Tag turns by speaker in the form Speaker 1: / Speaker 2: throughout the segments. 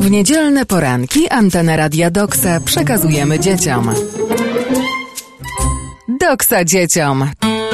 Speaker 1: W niedzielne poranki antenę Radia Doksa przekazujemy dzieciom. Doksa dzieciom.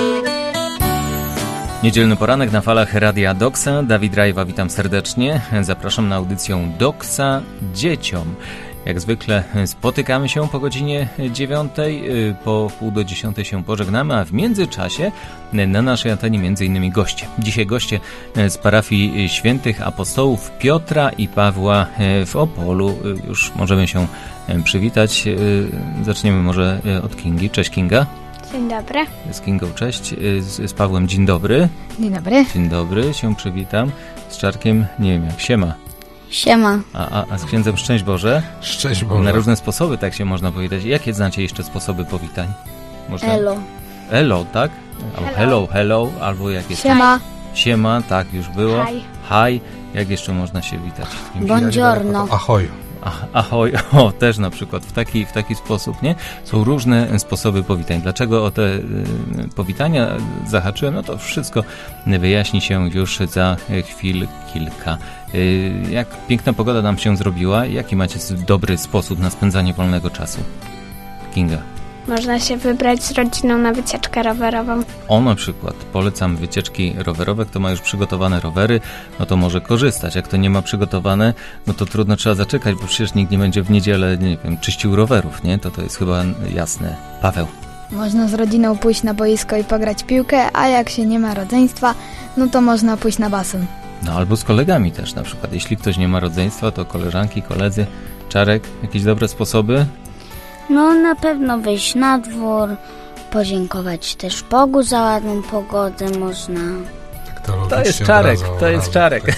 Speaker 2: Niedzielny poranek na falach Radia Doksa. Dawid Rajwa, witam serdecznie. Zapraszam na audycję Doksa dzieciom. Jak zwykle spotykamy się po godzinie 9, po 9:30 się pożegnamy, a w międzyczasie na naszej antenie m.in. goście. Dzisiaj goście z parafii świętych apostołów Piotra i Pawła w Opolu. Już możemy się przywitać. Zaczniemy może od Kingi. Cześć, Kinga.
Speaker 3: Dzień dobry.
Speaker 2: Z Kingą cześć. Z Pawłem dzień dobry.
Speaker 3: Dzień dobry.
Speaker 2: Dzień dobry, się przywitam. Z Czarkiem nie wiem jak, siema.
Speaker 3: Siema.
Speaker 2: A z księdzem szczęść Boże.
Speaker 4: Szczęść Boże.
Speaker 2: Na różne sposoby, tak się można powiedzieć. Jakie znacie jeszcze sposoby powitań? Można?
Speaker 3: Elo.
Speaker 2: Elo, tak? Hello, albo jak jest?
Speaker 3: Siema.
Speaker 2: Siema, tak już było.
Speaker 3: Hi.
Speaker 2: Hi. Jak jeszcze można się witać?
Speaker 3: Buongiorno.
Speaker 4: Ahoj.
Speaker 2: Ahoj, też na przykład w taki sposób, nie? Są różne sposoby powitań. Dlaczego o te powitania zahaczyłem? No to wszystko wyjaśni się już za chwil kilka. Jak piękna pogoda nam się zrobiła, jaki macie dobry sposób na spędzanie wolnego czasu? Kinga.
Speaker 3: Można się wybrać z rodziną na wycieczkę rowerową.
Speaker 2: Na przykład polecam wycieczki rowerowe. Kto ma już przygotowane rowery, no to może korzystać. Jak to nie ma przygotowane, no to trudno, trzeba zaczekać, bo przecież nikt nie będzie w niedzielę, nie wiem, czyścił rowerów, nie? To jest chyba jasne. Paweł.
Speaker 5: Można z rodziną pójść na boisko i pograć piłkę, a jak się nie ma rodzeństwa, no to można pójść na basen.
Speaker 2: No albo z kolegami też na przykład. Jeśli ktoś nie ma rodzeństwa, to koleżanki, koledzy. Czarek, jakieś dobre sposoby?
Speaker 6: No na pewno wyjść na dwór, podziękować też Bogu za ładną pogodę można.
Speaker 2: To jest Czarek.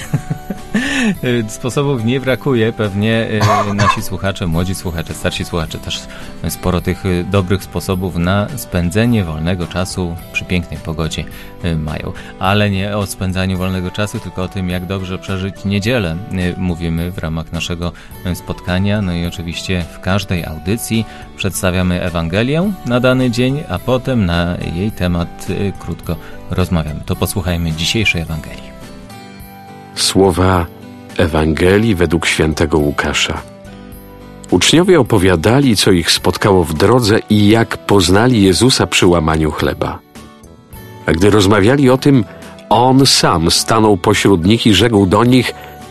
Speaker 2: Sposobów nie brakuje, pewnie nasi słuchacze, młodzi słuchacze, starsi słuchacze też sporo tych dobrych sposobów na spędzenie wolnego czasu przy pięknej pogodzie mają. Ale nie o spędzaniu wolnego czasu, tylko o tym, jak dobrze przeżyć niedzielę. Mówimy w ramach naszego spotkania, no i oczywiście w każdej audycji przedstawiamy Ewangelię na dany dzień, a potem na jej temat krótko rozmawiamy. To posłuchajmy dzisiejszej Ewangelii.
Speaker 7: Słowa Ewangelii według świętego Łukasza. Uczniowie opowiadali, co ich spotkało w drodze i jak poznali Jezusa przy łamaniu chleba. A gdy rozmawiali o tym, On sam stanął pośród nich i rzekł do nich: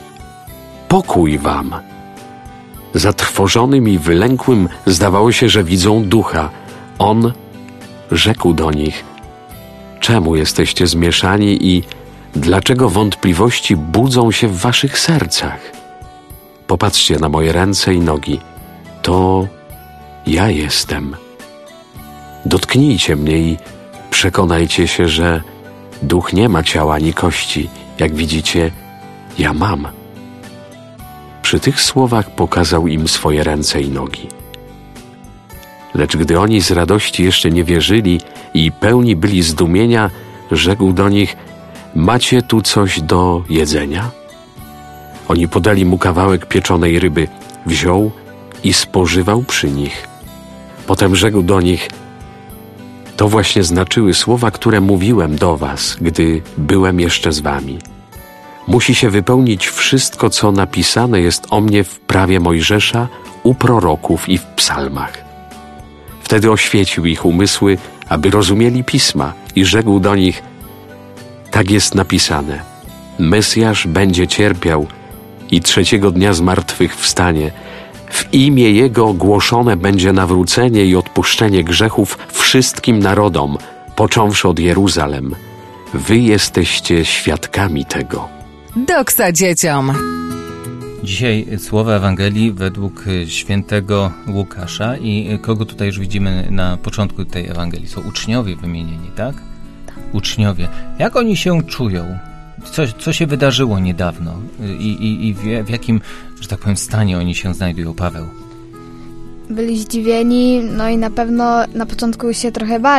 Speaker 7: pokój wam. Zatrwożonym i wylękłym zdawało się, że widzą ducha. On rzekł do nich: czemu jesteście zmieszani i dlaczego wątpliwości budzą się w waszych sercach? Popatrzcie na moje ręce i nogi. To ja jestem. Dotknijcie mnie i przekonajcie się, że duch nie ma ciała ani kości. Jak widzicie, ja mam. Przy tych słowach pokazał im swoje ręce i nogi. Lecz gdy oni z radości jeszcze nie wierzyli i pełni byli zdumienia, rzekł do nich: macie tu coś do jedzenia? Oni podali mu kawałek pieczonej ryby. Wziął i spożywał przy nich. Potem rzekł do nich: to właśnie znaczyły słowa, które mówiłem do was, gdy byłem jeszcze z wami. Musi się wypełnić wszystko, co napisane jest o mnie w prawie Mojżesza, u proroków i w psalmach. Wtedy oświecił ich umysły, aby rozumieli pisma, i rzekł do nich: tak jest napisane. Mesjasz będzie cierpiał i 3. dnia z martwych wstanie. W imię Jego głoszone będzie nawrócenie i odpuszczenie grzechów wszystkim narodom, począwszy od Jeruzalem. Wy jesteście świadkami tego.
Speaker 1: Doksa dzieciom.
Speaker 2: Dzisiaj słowa Ewangelii według świętego Łukasza. I kogo tutaj już widzimy na początku tej Ewangelii? Są uczniowie wymienieni, tak? Uczniowie. Jak oni się czują? Co się wydarzyło niedawno? I w jakim, że tak powiem, stanie oni się znajdują, Paweł?
Speaker 5: Byli zdziwieni, no i na pewno na początku się trochę bali,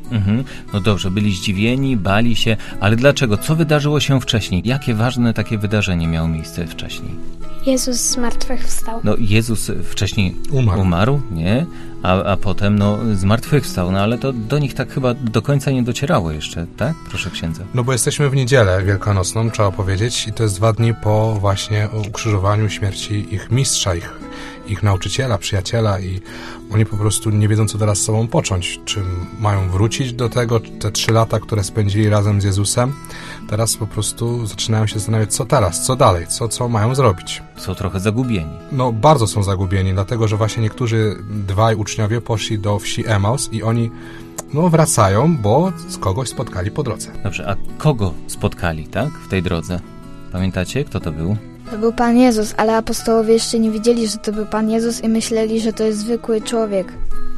Speaker 2: No dobrze, byli zdziwieni, bali się, ale dlaczego? Co wydarzyło się wcześniej? Jakie ważne takie wydarzenie miało miejsce wcześniej?
Speaker 3: Jezus z martwych wstał.
Speaker 2: No Jezus wcześniej umarł, nie? A potem zmartwychwstał, no ale to do nich tak chyba do końca nie docierało jeszcze, tak? Proszę księdza.
Speaker 4: No bo jesteśmy w niedzielę wielkanocną, trzeba powiedzieć, i to jest 2 dni po właśnie ukrzyżowaniu, śmierci ich mistrza, ich nauczyciela, przyjaciela, i oni po prostu nie wiedzą, co teraz z sobą począć. Czy mają wrócić do tego, te 3 lata, które spędzili razem z Jezusem. Teraz po prostu zaczynają się zastanawiać, co teraz, co dalej, co mają zrobić.
Speaker 2: Są trochę zagubieni.
Speaker 4: No bardzo są zagubieni, dlatego że właśnie niektórzy 2 uczniowie poszli do wsi Emaus i oni wracają, bo kogoś spotkali po drodze.
Speaker 2: Dobrze, a kogo spotkali, tak? W tej drodze? Pamiętacie, kto to był?
Speaker 5: To był Pan Jezus, ale apostołowie jeszcze nie wiedzieli, że to był Pan Jezus i myśleli, że to jest zwykły człowiek.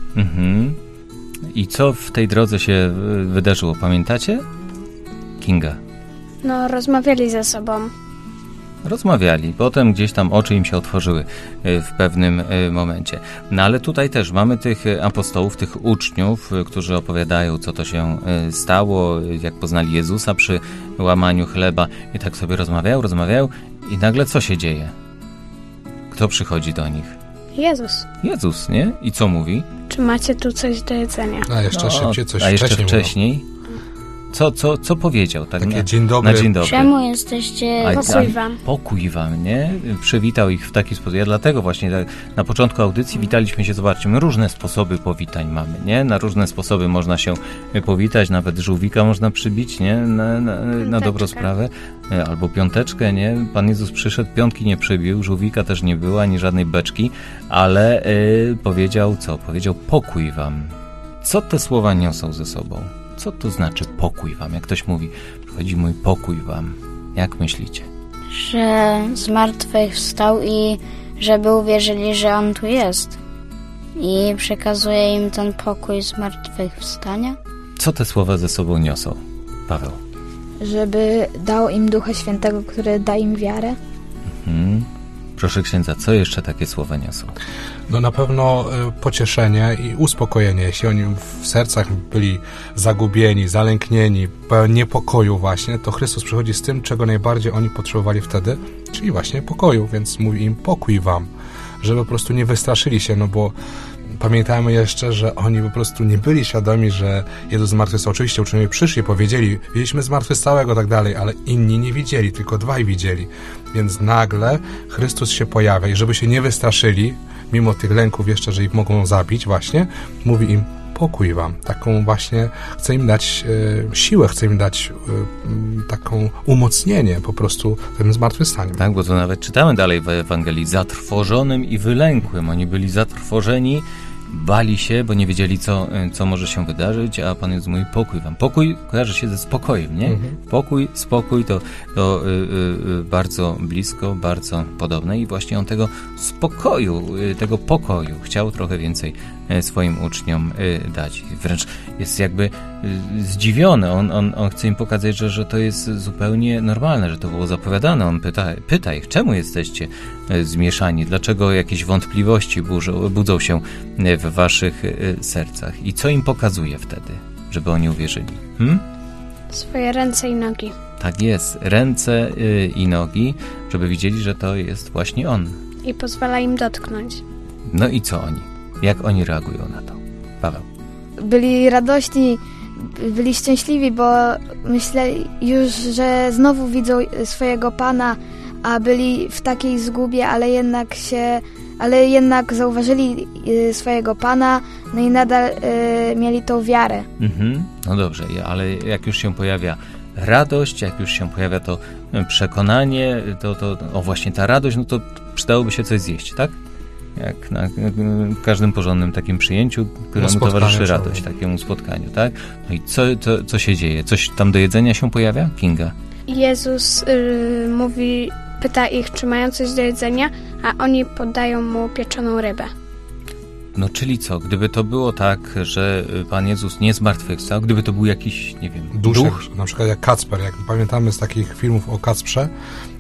Speaker 2: I co w tej drodze się wydarzyło, pamiętacie? Kinga.
Speaker 3: No, rozmawiali ze sobą.
Speaker 2: Rozmawiali, potem gdzieś tam oczy im się otworzyły w pewnym momencie. No ale tutaj też mamy tych apostołów, tych uczniów, którzy opowiadają, co to się stało, jak poznali Jezusa przy łamaniu chleba i tak sobie rozmawiają i nagle co się dzieje? Kto przychodzi do nich? Jezus, nie? I co mówi?
Speaker 3: Czy macie tu coś do jedzenia?
Speaker 4: A jeszcze szybciej coś
Speaker 2: wcześniej. Co powiedział? Tak
Speaker 4: takie dzień dobry.
Speaker 2: Na dzień dobry.
Speaker 6: Czemu jesteście...
Speaker 3: Pokój wam.
Speaker 2: Nie? Przywitał ich w taki sposób. Ja dlatego właśnie na początku audycji witaliśmy się, zobaczcie, my różne sposoby powitań mamy, nie? Na różne sposoby można się powitać, nawet żółwika można przybić, nie? Na dobrą sprawę. Albo piąteczkę, nie? Pan Jezus przyszedł, piątki nie przybił, żółwika też nie było, ani żadnej beczki, ale powiedział co? Powiedział pokój wam. Co te słowa niosą ze sobą? Co to znaczy pokój wam? Jak ktoś mówi, przychodzi mój pokój wam. Jak myślicie?
Speaker 6: Że zmartwychwstał i żeby uwierzyli, że On tu jest. I przekazuje im ten pokój zmartwychwstania.
Speaker 2: Co te słowa ze sobą niosą? Paweł.
Speaker 5: Żeby dał im Ducha Świętego, który da im wiarę.
Speaker 2: Proszę księdza, co jeszcze takie słowa niosą?
Speaker 4: No na pewno pocieszenie i uspokojenie. Jeśli oni w sercach byli zagubieni, zalęknieni, pełni niepokoju właśnie, to Chrystus przychodzi z tym, czego najbardziej oni potrzebowali wtedy, czyli właśnie pokoju, więc mówi im pokój wam, żeby po prostu nie wystraszyli się, no bo pamiętajmy jeszcze, że oni po prostu nie byli świadomi, że Jezus zmartwychwstał. Oczywiście uczniowie przyszli, powiedzieli, widzieliśmy zmartwychwstałego, tak dalej, ale inni nie widzieli, tylko 2 widzieli. Więc nagle Chrystus się pojawia i żeby się nie wystraszyli, mimo tych lęków jeszcze, że ich mogą zabić właśnie, mówi im pokój wam. Taką właśnie, chce im dać siłę, chce im dać taką umocnienie po prostu tym zmartwychwstaniem.
Speaker 2: Tak, bo to nawet czytamy dalej w Ewangelii, zatrwożonym i wylękłym. Oni byli zatrwożeni, bali się, bo nie wiedzieli, co może się wydarzyć, a Pan Jezus mówi pokój wam. Pokój kojarzy się ze spokojem, nie? Pokój, spokój to bardzo blisko, bardzo podobne i właśnie on tego spokoju, tego pokoju chciał trochę więcej swoim uczniom dać. Wręcz jest jakby zdziwiony. On chce im pokazać, że to jest zupełnie normalne, że to było zapowiadane. On pyta ich, czemu jesteście zmieszani? Dlaczego jakieś wątpliwości budzą się w waszych sercach? I co im pokazuje wtedy, żeby oni uwierzyli?
Speaker 3: Swoje ręce i nogi.
Speaker 2: Tak jest, ręce i nogi, żeby widzieli, że to jest właśnie On.
Speaker 3: I pozwala im dotknąć.
Speaker 2: No i co oni? Jak oni reagują na to? Paweł.
Speaker 5: Byli radośni, byli szczęśliwi, bo myśleli już, że znowu widzą swojego Pana, a byli w takiej zgubie, ale jednak zauważyli swojego Pana, no i nadal mieli tą wiarę.
Speaker 2: No dobrze, ale jak już się pojawia radość, jak już się pojawia to przekonanie, to właśnie ta radość, no to przydałoby się coś zjeść, tak? Jak na każdym porządnym takim przyjęciu, któremu towarzyszy radość, takiemu spotkaniu, tak? No i co się dzieje? Coś tam do jedzenia się pojawia? Kinga?
Speaker 3: Jezus pyta ich, czy mają coś do jedzenia, a oni podają mu pieczoną rybę.
Speaker 2: No czyli co? Gdyby to było tak, że Pan Jezus nie zmartwychwstał, gdyby to był jakiś, nie wiem, duch?
Speaker 4: Na przykład jak Kacper, jak pamiętamy z takich filmów o Kacprze,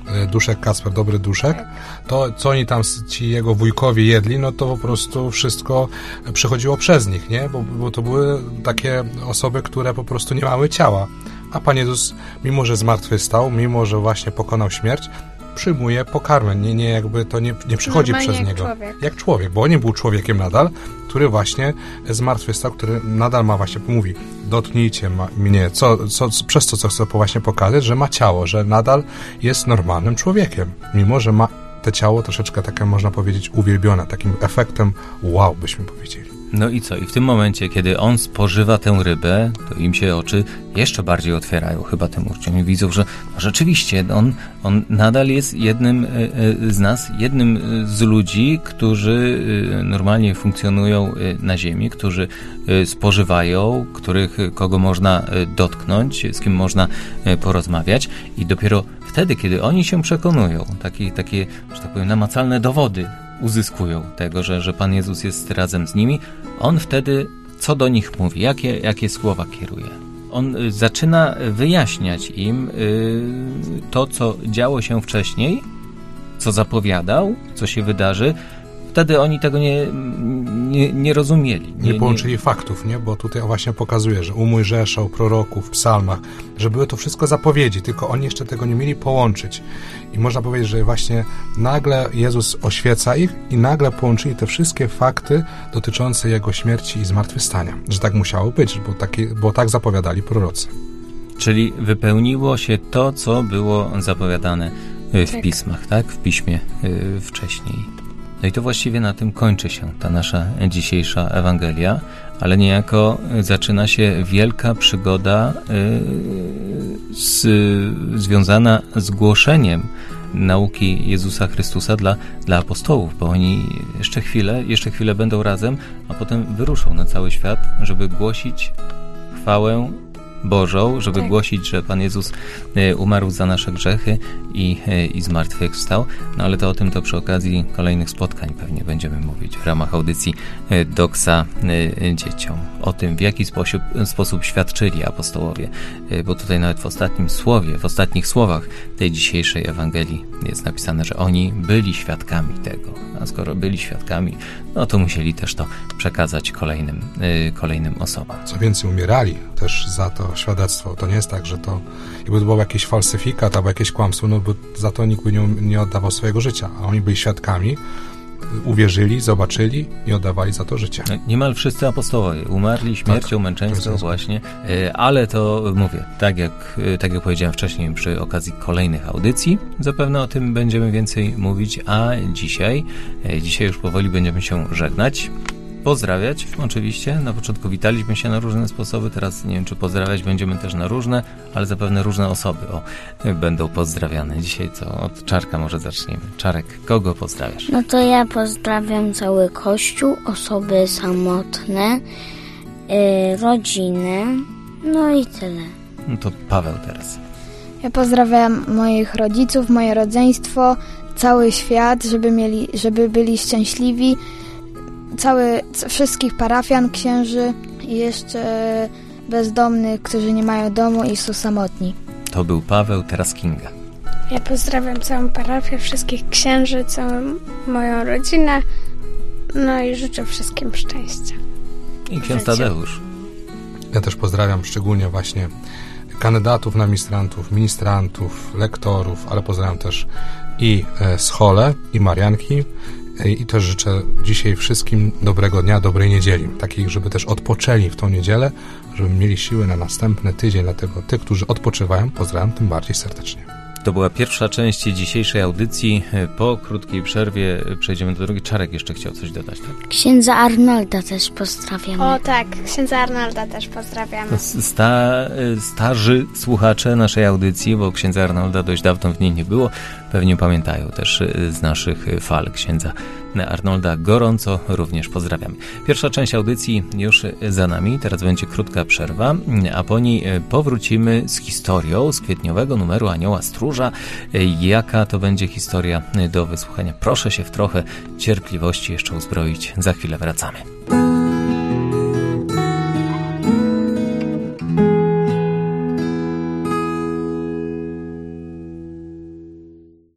Speaker 4: duszek Kacper, dobry duszek, to co oni tam, ci jego wujkowie jedli, no to po prostu wszystko przychodziło przez nich, nie? Bo to były takie osoby, które po prostu nie miały ciała. A Pan Jezus, mimo że zmartwychwstał, mimo że właśnie pokonał śmierć, przyjmuje pokarmę, nie jakby to nie przychodzi
Speaker 3: Normalnie
Speaker 4: przez
Speaker 3: jak
Speaker 4: niego.
Speaker 3: człowiek.
Speaker 4: Jak człowiek, bo on nie był człowiekiem nadal, który właśnie zmartwychwstał, który nadal ma właśnie, mówi, dotknijcie mnie, przez to, co chcę właśnie pokazać, że ma ciało, że nadal jest normalnym człowiekiem, mimo że ma to ciało troszeczkę takie, można powiedzieć, uwielbione, takim efektem wow, byśmy powiedzieli.
Speaker 2: No i co? I w tym momencie, kiedy on spożywa tę rybę, to im się oczy jeszcze bardziej otwierają, chyba tym uczniom. Widzą, że rzeczywiście on nadal jest jednym z nas, jednym z ludzi, którzy normalnie funkcjonują na ziemi, którzy spożywają, kogo można dotknąć, z kim można porozmawiać i dopiero wtedy, kiedy oni się przekonują, takie, że tak powiem, namacalne dowody uzyskują tego, że Pan Jezus jest razem z nimi, on wtedy co do nich mówi, jakie słowa kieruje. On zaczyna wyjaśniać im to, co działo się wcześniej, co zapowiadał, co się wydarzy. Wtedy oni tego nie rozumieli.
Speaker 4: Nie połączyli faktów, nie? Bo tutaj właśnie pokazuje, że u Mojżesza, u proroków, w psalmach, że były to wszystko zapowiedzi, tylko oni jeszcze tego nie mieli połączyć. I można powiedzieć, że właśnie nagle Jezus oświeca ich i nagle połączyli te wszystkie fakty dotyczące Jego śmierci i zmartwychwstania. Że tak musiało być, bo tak zapowiadali prorocy.
Speaker 2: Czyli wypełniło się to, co było zapowiadane w pismach, tak? W piśmie wcześniej. No i to właściwie na tym kończy się ta nasza dzisiejsza Ewangelia, ale niejako zaczyna się wielka przygoda związana z głoszeniem nauki Jezusa Chrystusa dla apostołów, bo oni jeszcze chwilę będą razem, a potem wyruszą na cały świat, żeby głosić chwałę Bożą, żeby głosić, że Pan Jezus umarł za nasze grzechy i zmartwychwstał. No ale to o tym to przy okazji kolejnych spotkań pewnie będziemy mówić w ramach audycji Doksa dzieciom. O tym, w jaki sposób świadczyli apostołowie. Bo tutaj nawet w ostatnich słowach tej dzisiejszej Ewangelii jest napisane, że oni byli świadkami tego. A skoro byli świadkami, no to musieli też to przekazać kolejnym osobom.
Speaker 4: Co więcej, umierali też za to świadectwo. To nie jest tak, że to jakby to był jakiś falsyfikat albo jakieś kłamstwo, no bo za to nikt by nie oddawał swojego życia. A oni byli świadkami, uwierzyli, zobaczyli i oddawali za to życie.
Speaker 2: Niemal wszyscy apostołowie umarli śmiercią męczeńską właśnie, ale to mówię, tak jak powiedziałem wcześniej przy okazji kolejnych audycji, zapewne o tym będziemy więcej mówić, a dzisiaj już powoli będziemy się żegnać. Pozdrawiać oczywiście. Na początku witaliśmy się na różne sposoby, teraz nie wiem, czy pozdrawiać będziemy też na różne, ale zapewne różne osoby będą pozdrawiane. Dzisiaj od Czarka może zaczniemy. Czarek, kogo pozdrawiasz?
Speaker 6: No to ja pozdrawiam cały Kościół, osoby samotne, rodziny, no i tyle.
Speaker 2: No to Paweł teraz.
Speaker 5: Ja pozdrawiam moich rodziców, moje rodzeństwo, cały świat, żeby byli szczęśliwi, wszystkich parafian, księży i jeszcze bezdomnych, którzy nie mają domu i są samotni.
Speaker 2: To był Paweł, teraz Kinga.
Speaker 3: Ja pozdrawiam całą parafię, wszystkich księży, całą moją rodzinę, no i życzę wszystkim szczęścia.
Speaker 2: I ksiądz Tadeusz.
Speaker 4: Ja też pozdrawiam szczególnie właśnie kandydatów na ministrantów, lektorów, ale pozdrawiam też i schole, i Marianki. I też życzę dzisiaj wszystkim dobrego dnia, dobrej niedzieli. Takich, żeby też odpoczęli w tą niedzielę, żeby mieli siły na następny tydzień. Dlatego tych, którzy odpoczywają, pozdrawiam tym bardziej serdecznie.
Speaker 2: To była pierwsza część dzisiejszej audycji. Po krótkiej przerwie przejdziemy do drugiej. Czarek jeszcze chciał coś dodać, tak?
Speaker 6: Księdza Arnolda też pozdrawiamy.
Speaker 3: O tak, księdza Arnolda też pozdrawiamy.
Speaker 2: Starzy słuchacze naszej audycji, bo księdza Arnolda dość dawno w niej nie było, pewnie pamiętają też z naszych fal księdza Arnolda. Gorąco również pozdrawiamy. Pierwsza część audycji już za nami, teraz będzie krótka przerwa, a po niej powrócimy z historią z kwietniowego numeru Anioła Stróża. Jaka to będzie historia do wysłuchania? Proszę się w trochę cierpliwości jeszcze uzbroić. Za chwilę wracamy.